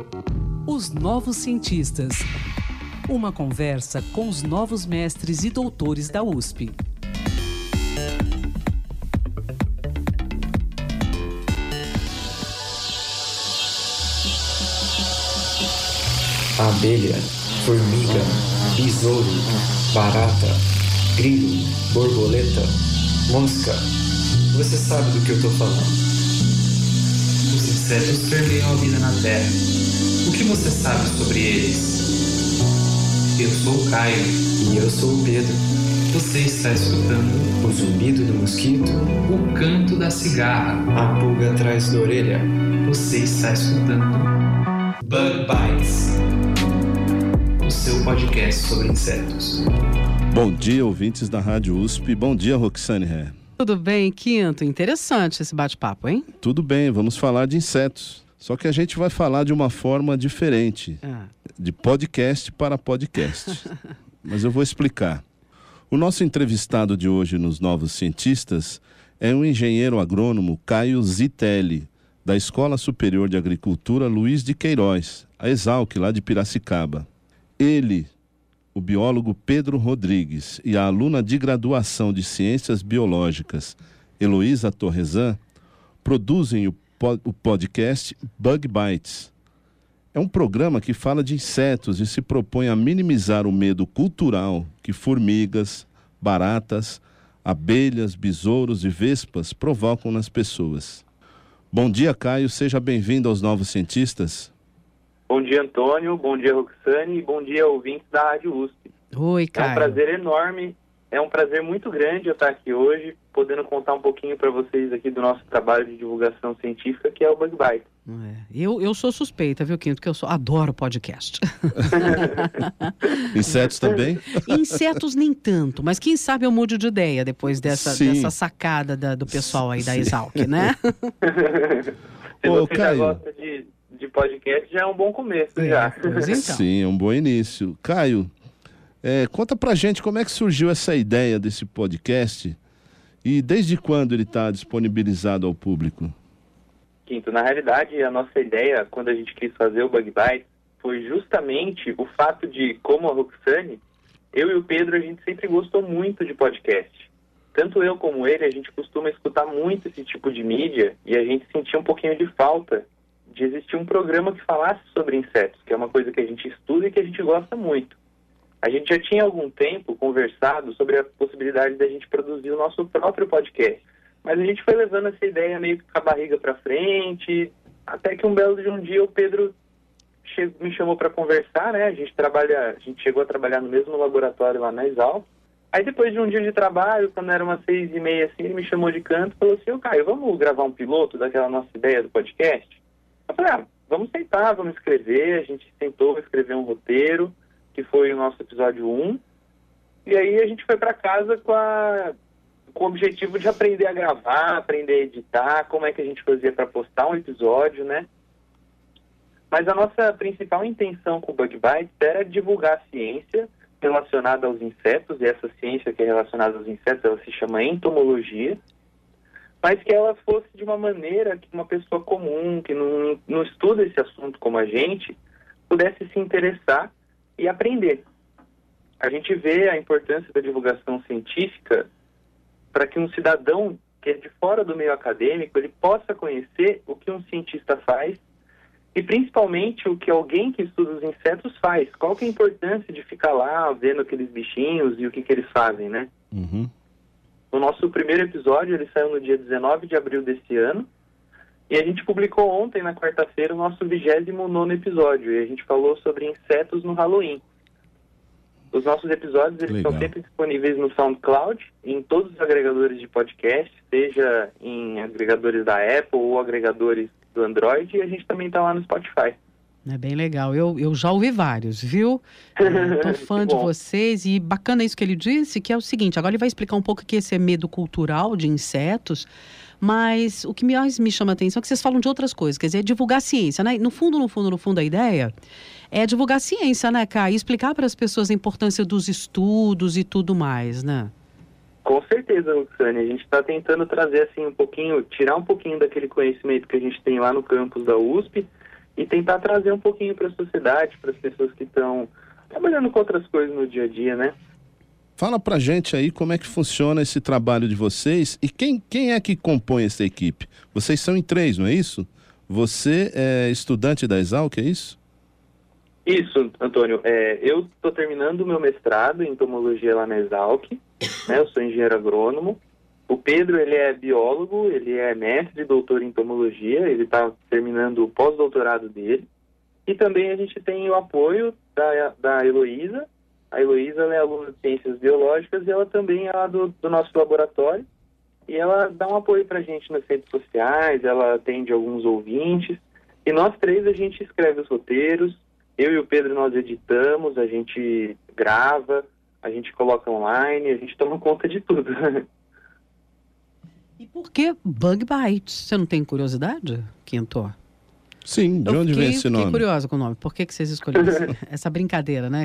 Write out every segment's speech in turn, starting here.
Os Novos Cientistas. Uma conversa com os novos mestres e doutores da USP. Abelha, formiga, besouro, barata, grilo, borboleta, mosca. Você sabe do que eu tô falando. Os insetos permeiam a vida na Terra. O que você sabe sobre eles? Eu sou o Caio. E eu sou o Pedro. Você está escutando O zumbido do mosquito, o canto da cigarra. a pulga atrás da orelha. Você está escutando Bug Bites, o seu podcast sobre insetos. Bom dia, ouvintes da Rádio USP. Bom dia, Roxane Ré. Tudo bem, Quinto? Interessante esse bate-papo, hein? Tudo bem, vamos falar de insetos. Só que a gente vai falar de uma forma diferente, de podcast para podcast. Mas eu vou explicar. O nosso entrevistado de hoje nos Novos Cientistas é o engenheiro agrônomo Caio Zitelli, da Escola Superior de Agricultura Luiz de Queiroz, a Exalc, lá de Piracicaba. Ele, o biólogo Pedro Rodrigues e a aluna de graduação de Ciências Biológicas, Heloísa Torresan, produzem o podcast Bug Bites. É um programa que fala de insetos e se propõe a minimizar o medo cultural que formigas, baratas, abelhas, besouros e vespas provocam nas pessoas. Bom dia, Caio. Seja bem-vindo aos Novos Cientistas. Bom dia, Antônio. Bom dia, Roxane. E bom dia, ouvintes da Rádio USP. Oi, Caio. É um prazer enorme, é um prazer muito grande eu estar aqui hoje, podendo contar um pouquinho para vocês aqui do nosso trabalho de divulgação científica, que é o Bug Bite. Eu sou suspeita, viu, Quinto? Que eu adoro podcast. Insetos também? Insetos nem tanto, mas quem sabe eu mude de ideia depois dessa sacada do pessoal aí da Exalc, né? Se Ô, você já Caio. gosta de podcast, já é um bom começo, já. Pois então. Sim, é um bom início. Caio, conta pra gente como é que surgiu essa ideia desse podcast e desde quando ele está disponibilizado ao público? Quinto, na realidade, a nossa ideia, quando a gente quis fazer o Bug Bite, foi justamente o fato de, como a Roxane, eu e o Pedro, a gente sempre gostou muito de podcast. Tanto eu como ele, a gente costuma escutar muito esse tipo de mídia e a gente sentia um pouquinho de falta de existir um programa que falasse sobre insetos, que é uma coisa que a gente estuda e que a gente gosta muito. A gente já tinha há algum tempo conversado sobre a possibilidade da gente produzir o nosso próprio podcast, mas a gente foi levando essa ideia meio que com a barriga para frente, até que um belo de um dia o Pedro me chamou para conversar, né? A gente chegou a trabalhar no mesmo laboratório lá na Exalc. Aí depois de um dia de trabalho, quando era umas 6:30 assim, ele me chamou de canto e falou assim: Caio, vamos gravar um piloto daquela nossa ideia do podcast? Eu falei, vamos sentar, vamos escrever. A gente tentou escrever um roteiro, que foi o nosso episódio 1. E aí a gente foi para casa com o objetivo de aprender a gravar, aprender a editar, como é que a gente fazia para postar um episódio, né? Mas a nossa principal intenção com o Bug Bites era divulgar a ciência relacionada aos insetos, e essa ciência que é relacionada aos insetos, ela se chama entomologia, mas que ela fosse de uma maneira que uma pessoa comum, que não estuda esse assunto como a gente, pudesse se interessar e aprender. A gente vê a importância da divulgação científica para que um cidadão que é de fora do meio acadêmico, ele possa conhecer o que um cientista faz e principalmente o que alguém que estuda os insetos faz. Qual que é a importância de ficar lá vendo aqueles bichinhos e o que eles fazem, né? Uhum. O nosso primeiro episódio, ele saiu no dia 19 de abril desse ano, e a gente publicou ontem, na quarta-feira, o nosso 29º episódio, e a gente falou sobre insetos no Halloween. Os nossos episódios, eles Legal. estão sempre disponíveis no SoundCloud, em todos os agregadores de podcast, seja em agregadores da Apple ou agregadores do Android, e a gente também está lá no Spotify. É bem legal. Eu já ouvi vários, viu? Tô fã de vocês e bacana isso que ele disse, que é o seguinte, agora ele vai explicar um pouco que esse é medo cultural de insetos, mas o que mais me chama a atenção é que vocês falam de outras coisas, quer dizer, divulgar a ciência, né? No fundo, a ideia é divulgar a ciência, né, Kai? E explicar para as pessoas a importância dos estudos e tudo mais, né? Com certeza, Roxane. A gente está tentando trazer assim um pouquinho, tirar um pouquinho daquele conhecimento que a gente tem lá no campus da USP e tentar trazer um pouquinho para a sociedade, para as pessoas que estão trabalhando com outras coisas no dia a dia, né? Fala pra gente aí como é que funciona esse trabalho de vocês e quem é que compõe essa equipe? Vocês são em 3, não é isso? Você é estudante da Exalc, é isso? Isso, Antônio. Eu estou terminando o meu mestrado em entomologia lá na Exalc, né? Eu sou engenheiro agrônomo. O Pedro, ele é biólogo, ele é mestre e doutor em entomologia, ele está terminando o pós-doutorado dele. E também a gente tem o apoio da Heloísa. A Heloísa é aluna de Ciências Biológicas e ela também é lá do nosso laboratório. E ela dá um apoio para a gente nas redes sociais, ela atende alguns ouvintes. E nós 3 a gente escreve os roteiros, eu e o Pedro nós editamos, a gente grava, a gente coloca online, a gente toma conta de tudo. E por que Bug Bites? Você não tem curiosidade, Quinto? Sim, de onde vem esse nome? Fiquei curiosa com o nome. Por que vocês escolheram essa brincadeira, né?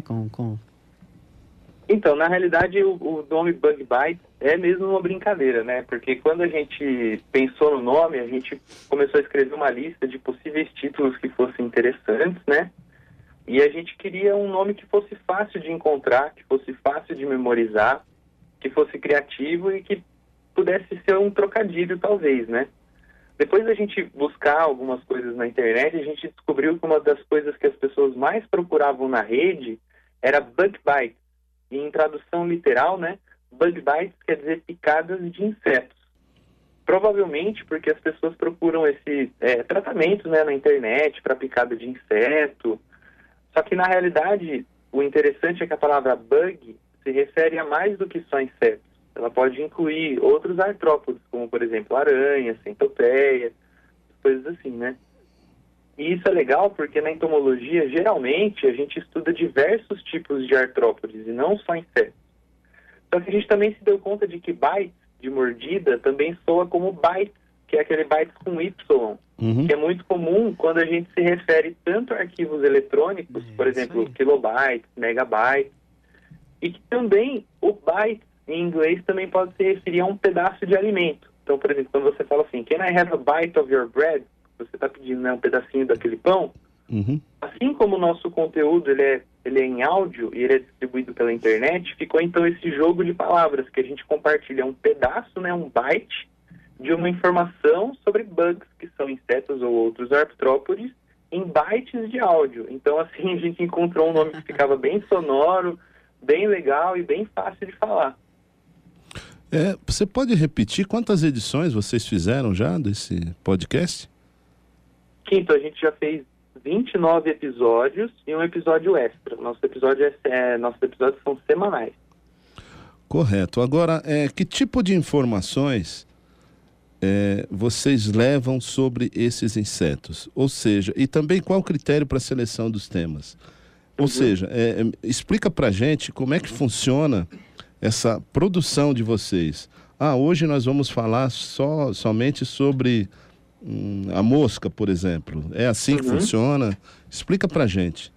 Então, na realidade, o nome Bug Bites é mesmo uma brincadeira, né? Porque quando a gente pensou no nome, a gente começou a escrever uma lista de possíveis títulos que fossem interessantes, né? E a gente queria um nome que fosse fácil de encontrar, que fosse fácil de memorizar, que fosse criativo e que pudesse ser um trocadilho, talvez, né? Depois da gente buscar algumas coisas na internet, a gente descobriu que uma das coisas que as pessoas mais procuravam na rede era Bug Bites. E em tradução literal, né? Bug Bites quer dizer picadas de insetos. Provavelmente porque as pessoas procuram esse tratamento, né, na internet para picada de inseto. Só que, na realidade, o interessante é que a palavra bug se refere a mais do que só insetos. Ela pode incluir outros artrópodes, como, por exemplo, aranha, centopeia, coisas assim, né? E isso é legal porque na entomologia, geralmente, a gente estuda diversos tipos de artrópodes e não só insetos. Só que a gente também se deu conta de que bites, de mordida, também soa como bytes, que é aquele bytes com Y, que é muito comum quando a gente se refere tanto a arquivos eletrônicos, por exemplo, kilobytes, megabytes, e que também o byte, em inglês, também pode se referir a um pedaço de alimento. Então, por exemplo, quando você fala assim, can I have a bite of your bread? Você está pedindo, né, um pedacinho daquele pão. Assim como o nosso conteúdo ele é em áudio e ele é distribuído pela internet, ficou então esse jogo de palavras que a gente compartilha um pedaço, né, um byte, de uma informação sobre bugs, que são insetos ou outros artrópodes, em bytes de áudio. Então, assim, a gente encontrou um nome que ficava bem sonoro, bem legal e bem fácil de falar. Você pode repetir quantas edições vocês fizeram já desse podcast? Quinto, a gente já fez 29 episódios e um episódio extra. Nossos episódios são semanais. Correto. Agora, que tipo de informações vocês levam sobre esses insetos? Ou seja, e também qual o critério para a seleção dos temas? Ou seja, explica pra gente como é que funciona essa produção de vocês. Hoje nós vamos falar somente sobre a mosca, por exemplo. É assim que funciona? Explica pra gente.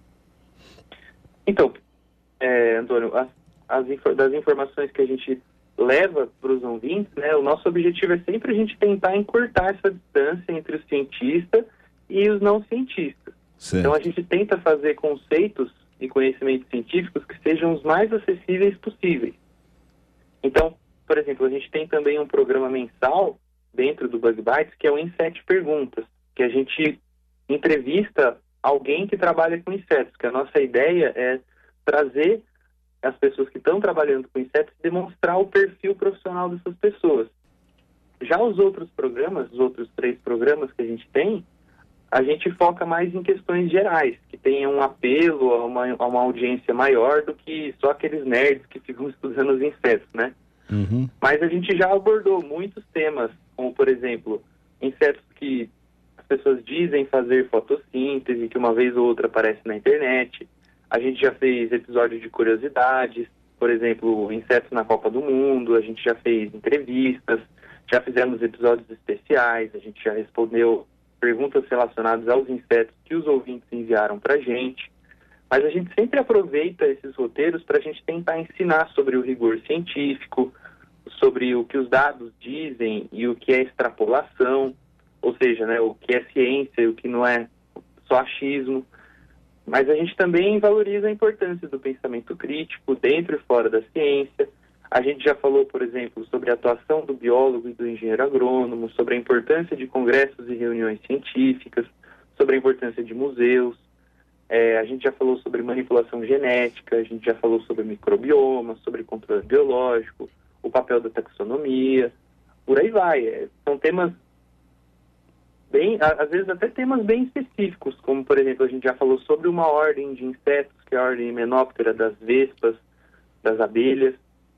Então, Antônio, das informações que a gente leva para os ouvintes, né, o nosso objetivo é sempre a gente tentar encurtar essa distância entre o cientista e os não cientistas. Certo. Então a gente tenta fazer conceitos e conhecimentos científicos que sejam os mais acessíveis possíveis. Então, por exemplo, a gente tem também um programa mensal dentro do Bug Bites, que é o Em 7 Perguntas, que a gente entrevista alguém que trabalha com insetos, que a nossa ideia é trazer as pessoas que estão trabalhando com insetos e demonstrar o perfil profissional dessas pessoas. Já os outros programas, os outros 3 programas que a gente tem, a gente foca mais em questões gerais, que tenham um apelo a uma audiência maior do que só aqueles nerds que ficam estudando os insetos, né? Mas a gente já abordou muitos temas, como, por exemplo, insetos que as pessoas dizem fazer fotossíntese, que uma vez ou outra aparece na internet. A gente já fez episódios de curiosidades, por exemplo, insetos na Copa do Mundo, a gente já fez entrevistas, já fizemos episódios especiais, a gente já respondeu perguntas relacionadas aos insetos que os ouvintes enviaram para a gente. Mas a gente sempre aproveita esses roteiros para a gente tentar ensinar sobre o rigor científico, sobre o que os dados dizem e o que é extrapolação, ou seja, né, o que é ciência e o que não é só achismo. Mas a gente também valoriza a importância do pensamento crítico dentro e fora da ciência. A gente já falou, por exemplo, sobre a atuação do biólogo e do engenheiro agrônomo, sobre a importância de congressos e reuniões científicas, sobre a importância de museus. A gente já falou sobre manipulação genética, a gente já falou sobre microbioma, sobre controle biológico, o papel da taxonomia, por aí vai. São temas às vezes até temas bem específicos, como, por exemplo, a gente já falou sobre uma ordem de insetos, que é a ordem Hymenoptera, das vespas, das abelhas.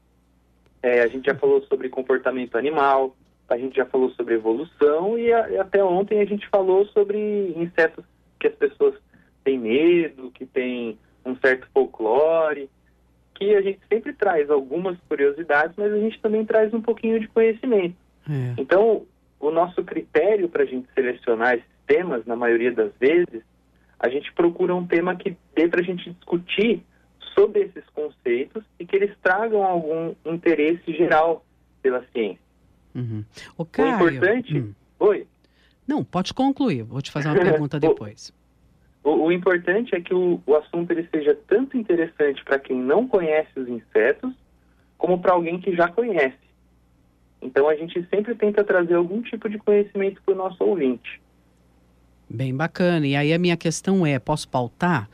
A gente já falou sobre comportamento animal, a gente já falou sobre evolução e até ontem a gente falou sobre insetos que as pessoas têm medo, que têm um certo folclore, que a gente sempre traz algumas curiosidades, mas a gente também traz um pouquinho de conhecimento. Então, o nosso critério para a gente selecionar esses temas, na maioria das vezes, a gente procura um tema que dê para a gente discutir sobre esses conceitos e que eles tragam algum interesse geral pela ciência. O Caio, importante... Oi? Não, pode concluir. Vou te fazer uma pergunta depois. O importante é que o assunto ele seja tanto interessante para quem não conhece os insetos, como para alguém que já conhece. Então, a gente sempre tenta trazer algum tipo de conhecimento para o nosso ouvinte. Bem bacana. E aí a minha questão posso pautar?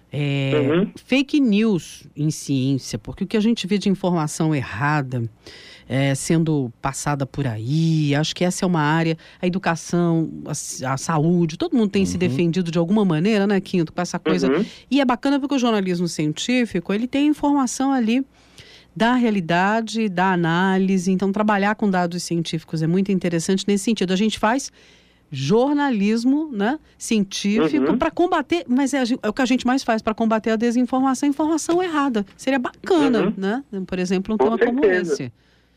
Fake news em ciência, porque o que a gente vê de informação errada sendo passada por aí, acho que essa é uma área, a educação, a saúde, todo mundo tem se defendido de alguma maneira, né, Quinto, com essa coisa. E é bacana porque o jornalismo científico, ele tem informação ali da realidade, da análise. Então, trabalhar com dados científicos é muito interessante nesse sentido. A gente faz jornalismo, né, científico para combater, mas é o que a gente mais faz para combater a desinformação, a informação errada. Seria bacana, né? Por exemplo, um tema como esse.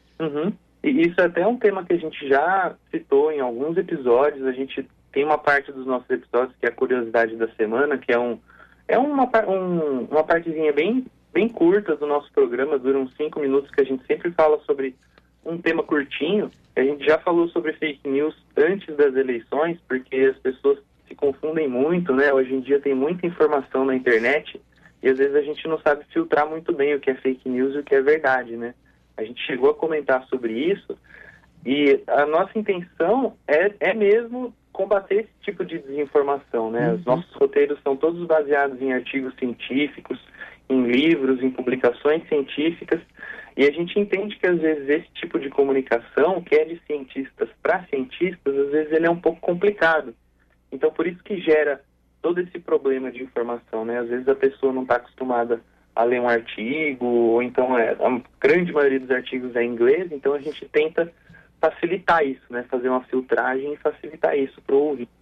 E isso é até um tema que a gente já citou em alguns episódios. A gente tem uma parte dos nossos episódios que é a curiosidade da semana, que é uma partezinha bem curta do nosso programa, dura uns 5 minutos, que a gente sempre fala sobre um tema curtinho. A gente já falou sobre fake news antes das eleições, porque as pessoas se confundem muito, né? Hoje em dia tem muita informação na internet e às vezes a gente não sabe filtrar muito bem o que é fake news e o que é verdade, né? A gente chegou a comentar sobre isso e a nossa intenção é mesmo combater esse tipo de desinformação, né? Os nossos roteiros são todos baseados em artigos científicos, em livros, em publicações científicas, e a gente entende que às vezes esse tipo de comunicação, que é de cientistas para cientistas, às vezes ele é um pouco complicado. Então, por isso que gera todo esse problema de informação, né? Às vezes a pessoa não está acostumada a ler um artigo, ou então a grande maioria dos artigos é em inglês, então a gente tenta facilitar isso, né? Fazer uma filtragem e facilitar isso para o ouvinte.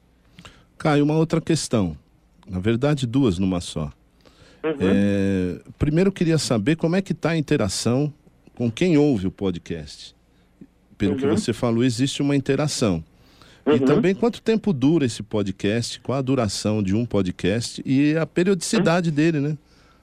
Caio, uma outra questão. Na verdade, duas numa só. Primeiro, eu queria saber como é que está a interação com quem ouve o podcast. Pelo que você falou, existe uma interação. E também quanto tempo dura esse podcast, qual a duração de um podcast e a periodicidade dele, né?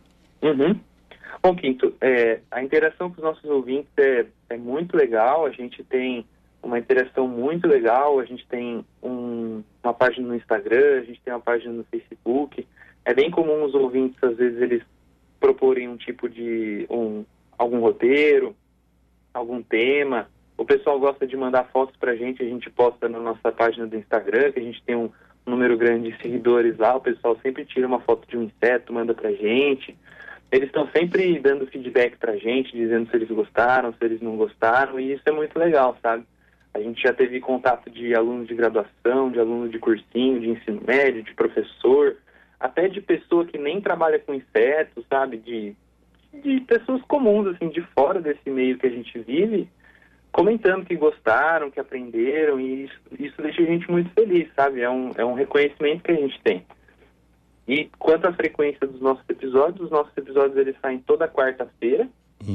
Bom, Quinto, a interação com os nossos ouvintes é muito legal. A gente tem uma interação muito legal. A gente tem uma página no Instagram, a gente tem uma página no Facebook. É bem comum os ouvintes, às vezes, eles proporem um tipo de algum roteiro, algum tema. O pessoal gosta de mandar fotos pra gente, a gente posta na nossa página do Instagram, que a gente tem um número grande de seguidores lá. O pessoal sempre tira uma foto de um inseto, manda pra gente. Eles estão sempre dando feedback pra gente, dizendo se eles gostaram, se eles não gostaram, e isso é muito legal, sabe? A gente já teve contato de alunos de graduação, de aluno de cursinho, de ensino médio, de professor, até de pessoa que nem trabalha com insetos, sabe? De pessoas comuns, assim, de fora desse meio que a gente vive, comentando que gostaram, que aprenderam, e isso deixa a gente muito feliz, sabe? É um reconhecimento que a gente tem. E quanto à frequência dos nossos episódios, os nossos episódios eles saem toda quarta-feira.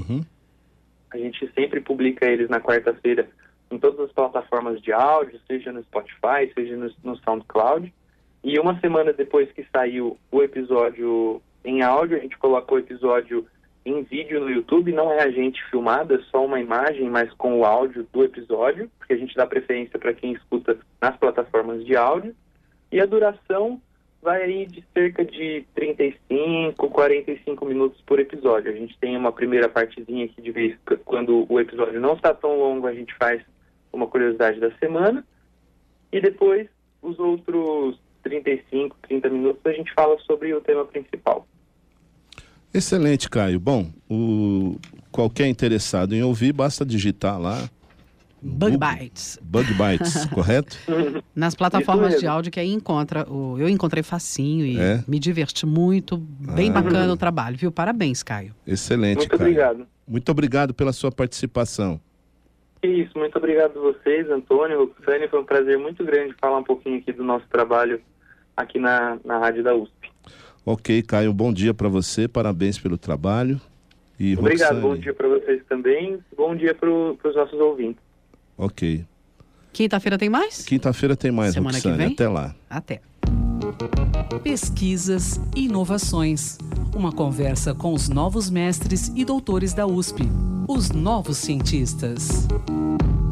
A gente sempre publica eles na quarta-feira em todas as plataformas de áudio, seja no Spotify, seja no SoundCloud. E uma semana depois que saiu o episódio em áudio, a gente coloca o episódio em vídeo no YouTube. Não é a gente filmado, é só uma imagem, mas com o áudio do episódio, porque a gente dá preferência para quem escuta nas plataformas de áudio. E a duração vai aí de cerca de 35, 45 minutos por episódio. A gente tem uma primeira partezinha aqui de vez quando o episódio não está tão longo, a gente faz uma curiosidade da semana. E depois, os outros 35, 30 minutos, a gente fala sobre o tema principal. Excelente, Caio. Bom, qualquer interessado em ouvir, basta digitar lá Bug Bites. Bug Bites, correto? Nas plataformas de áudio que aí encontra. Eu encontrei facinho e me diverti muito. Bem bacana o trabalho, viu? Parabéns, Caio. Excelente, muito Caio. Obrigado. Muito obrigado pela sua participação. Isso, muito obrigado a vocês, Antônio, Roxane. Foi um prazer muito grande falar um pouquinho aqui do nosso trabalho aqui na Rádio da USP. Ok, Caio, bom dia para você. Parabéns pelo trabalho. E obrigado, Roxane. bom dia para vocês também. Bom dia para os nossos ouvintes. Ok. Quinta-feira tem mais? Quinta-feira tem mais, semana Roxane. Que vem? Até lá. Até. Pesquisas e inovações. Uma conversa com os novos mestres e doutores da USP. Os novos cientistas.